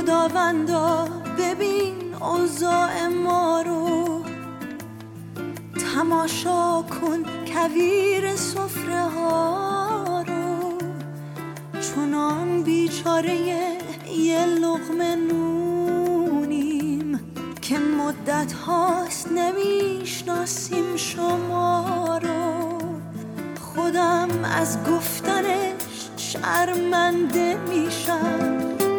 خداوندا ببین اوضاع ما رو، تماشا کن کویر سفره ها رو، چونان بیچاره یه لقمه نونیم که مدت هاست نمیشناسیم شما رو. خودم از گفتنش شرمنده میشم،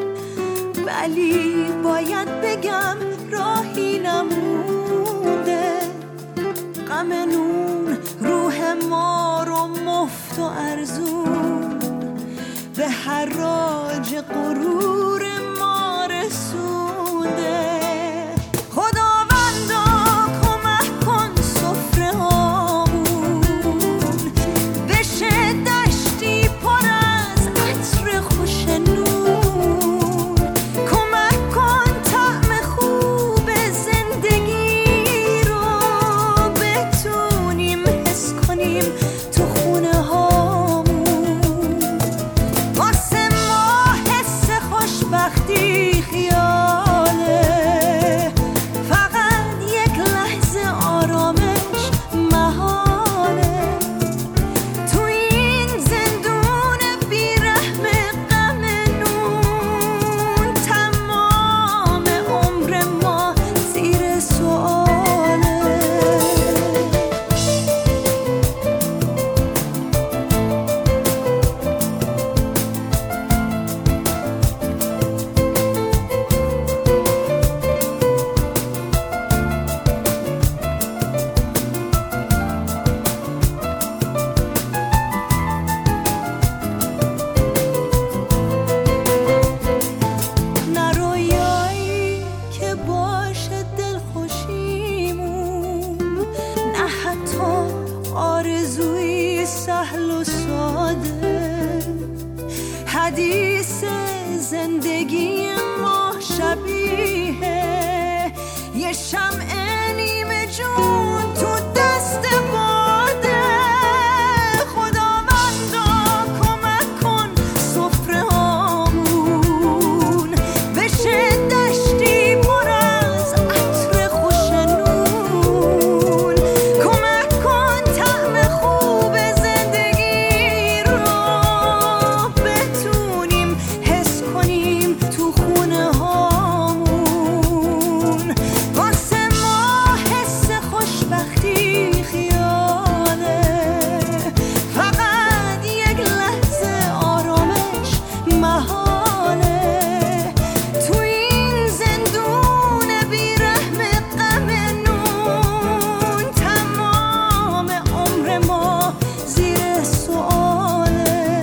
ولی باید بگم راهی نمونده. غم نون روح ما رو مفت و ارزون به حراج غرور ما رسونده. خداوندا کمک کن سفره هامون بشه دشتی پر از عطر خوش نون. کمک کن طعم خوب زندگی رو بتونیم حس کنیم تو خونه هامون. واسه ما حس خوشبختی خیاله، فقط یک لحظه آرامش محاله. تو این زندون بیرحم غم نون تمام عمر ما زیر سؤاله. نه رویایی که باشه دلخوشیمون، نه حتی آرزوی سهل و ساده. حدیث زندگی ما شبیه یه شمع نیمه جون تو دست باده. خداوندا کمک کن سفره هامون بشه دشتی پر از عطر خوش نون. کمک کن طعم خوب زندگی رو بتونیم حس کنیم تو خونه هامون. واسه ما حس خوشبختی خیاله، فقط یک لحظه آرامش محاله. تو این زندون بیرحم غم نون تمام عمر ما زیر سؤاله.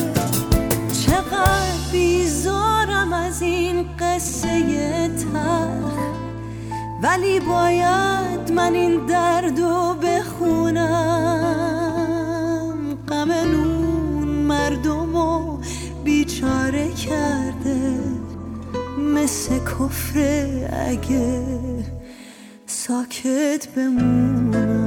چقدر بیزارم از این قصه تلخ، ولی باید من این دردو بخونم. غم نون مردمو بیچاره کرده، مثل کفر اگه ساکت بمونم.